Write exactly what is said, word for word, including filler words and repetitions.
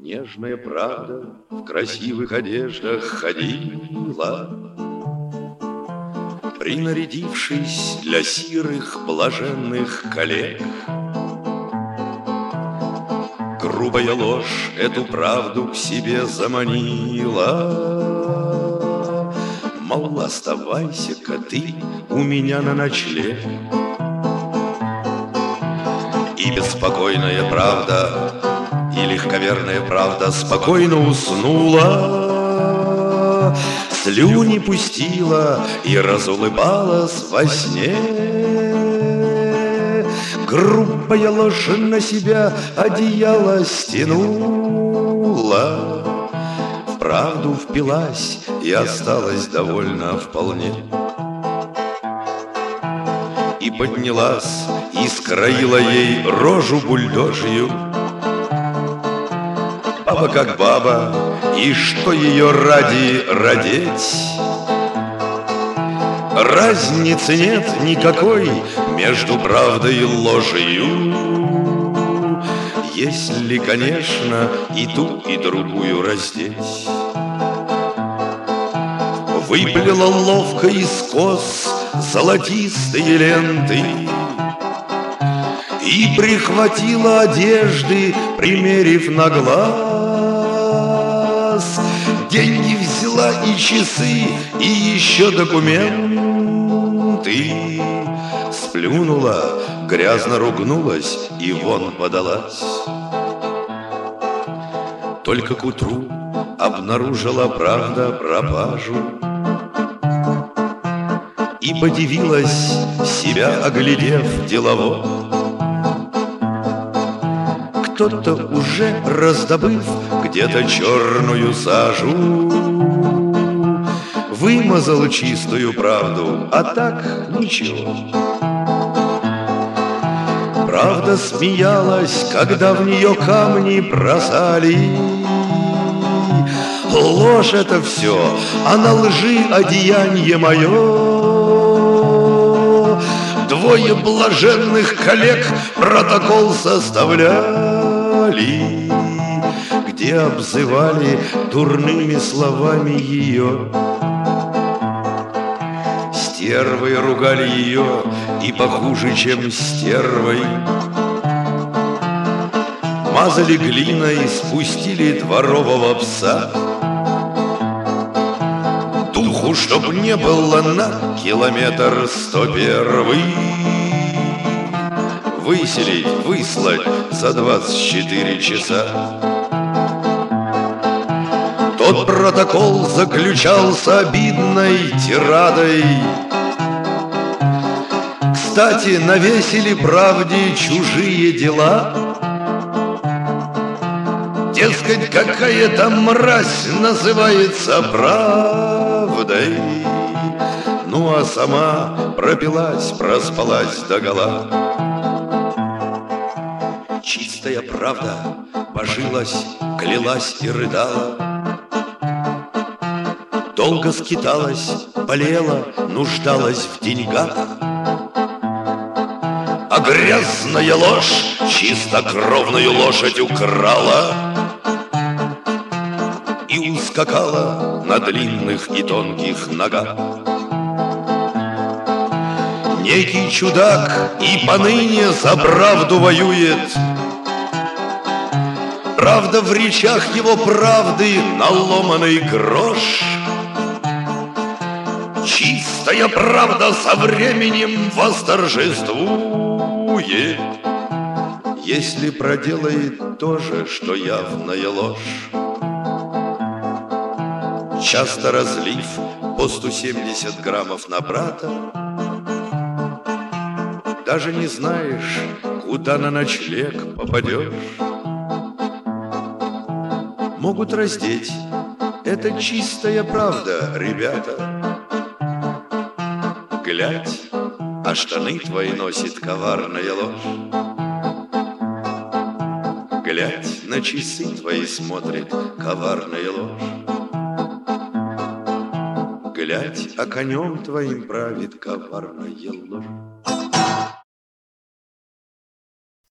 Нежная правда в красивых одеждах ходила, принарядившись для сирых блаженных коллег. Грубая ложь эту правду к себе заманила, мол, оставайся-ка ты у меня на ночлег. И беспокойная правда, и легковерная правда спокойно уснула, слюни пустила и разулыбалась во сне. Грубая ложь на себя одеяло стянула, в правду впилась и осталась довольна вполне. И поднялась, и скроила ей рожу бульдожью. Баба как баба, и что ее ради родить? Разницы нет никакой между правдой и ложью, если, конечно, и ту, и другую раздеть. Выплела ловко из кос золотистые ленты и прихватила одежды, примерив на глаз. Деньги взяла и часы, и еще документы. Сплюнула, грязно ругнулась и вон подалась. Только к утру обнаружила правда пропажу и подивилась, себя оглядев делово. Кто-то уже раздобыв где-то черную сажу, вымазал чистую правду, а так ничего. Правда смеялась, когда в нее камни бросали. Ложь это все, а на лжи одеяние мое. Двое блаженных коллег протокол составляли, где обзывали дурными словами ее. Стервой ругали ее и похуже, чем стервой. Мазали глиной, спустили дворового пса. Духу, чтоб не было на километр сто первый, выселить, выслать за двадцать четыре часа. Тот протокол заключался обидной тирадой. Кстати, навесили правде чужие дела. Дескать, какая-то мразь называется правдой. Ну а сама пропилась, проспалась догола. Чистая правда божилась, клялась и рыдала. Долго скиталась, болела, нуждалась в деньгах. А грязная ложь чистокровную лошадь украла и ускакала на длинных и тонких ногах. Некий чудак и поныне за правду воюет. Правда в речах его правды наломанный грош. Чистая правда со временем восторжествует, если проделает то же, что явная ложь. Часто разлив по сто семьдесят граммов на брата, даже не знаешь, куда на ночлег попадешь. Могут раздеть, это чистая правда, ребята. Глядь, а штаны твои носит коварная ложь. Глядь, на часы твои смотрит коварная ложь. Глядь, а конем твоим правит коварная ложь.